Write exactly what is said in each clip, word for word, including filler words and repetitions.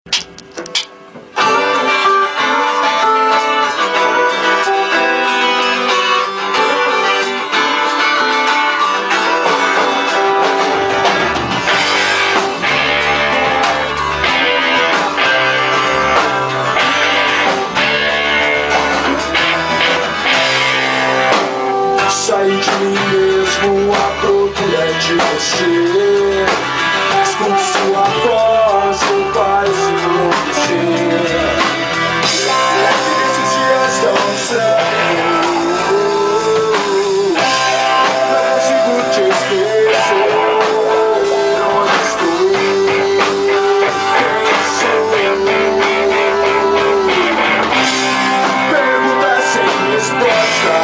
Saí de mim mesmo à procura de você. Escuto sua voz, me faz enlouquecer. Leve nesses dias tão estranhos, não consigo te esquecer. Onde estou? Quem sou eu? Perguntas sem resposta.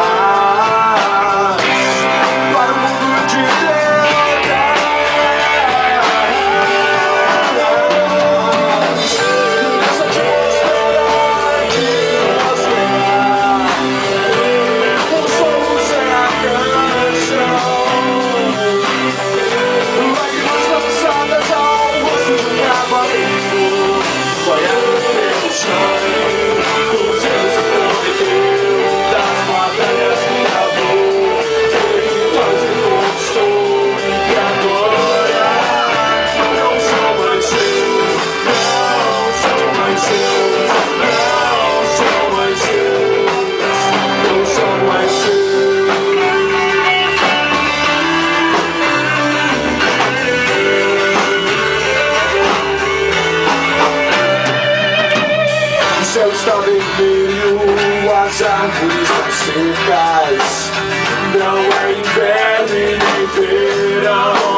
O céu está vermelho, as árvores estão secas. Não é inverno e nem verão.